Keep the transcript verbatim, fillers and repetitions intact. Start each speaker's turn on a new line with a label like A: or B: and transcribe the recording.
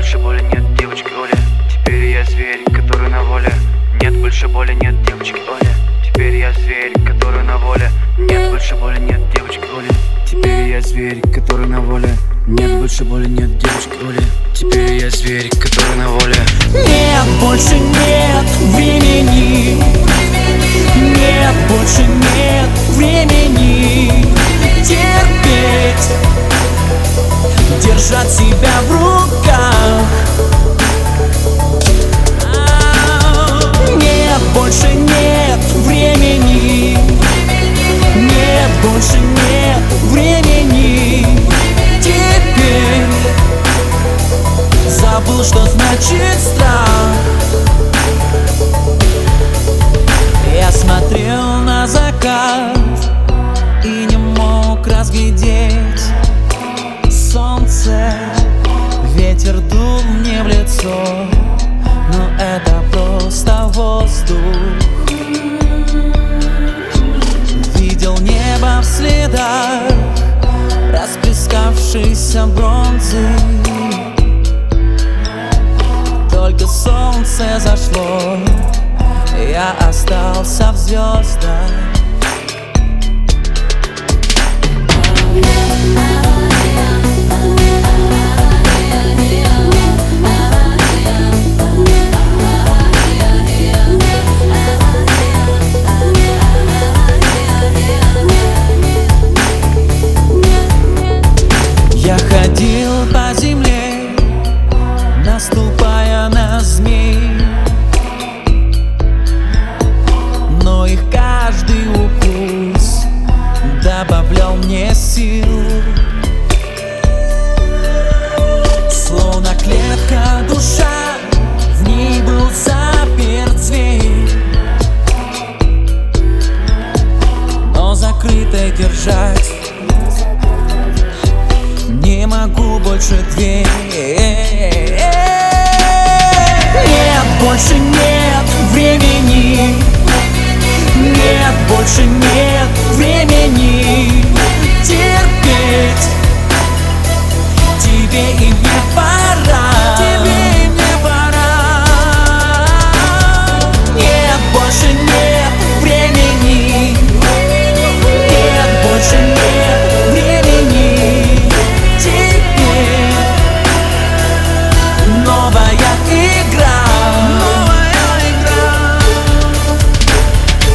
A: больше боли, нет девочки Оля. Теперь я зверь, который на воле. Нет больше боли, нет девочки Оля. Теперь я зверь, который на воле. Нет больше боли, нет девочки Оля. Теперь я зверь, который на воле. Нет больше боли, нет девочки Оля. Теперь я зверь, который на воле.
B: Нет, больше нет времени. Нет, больше нет времени терпеть, держать себя в руках. Нет, больше нет времени. Нет, больше нет времени. Теперь забыл, что значит страх. Я смотрел на закат и не мог разглядеть солнце. Ветер дул мне в лицо, но это просто воздух. Видел небо в следах расплескавшейся бронзы. Только солнце зашло, я остался в звездах. Я ходил по земле, наступая на змей, но их каждый укус добавлял мне сил. Словно клетка душа, в ней был заперт зверь, но закрытой держать не могу больше дверь. Нет, больше нет времени. Нет, больше нет времени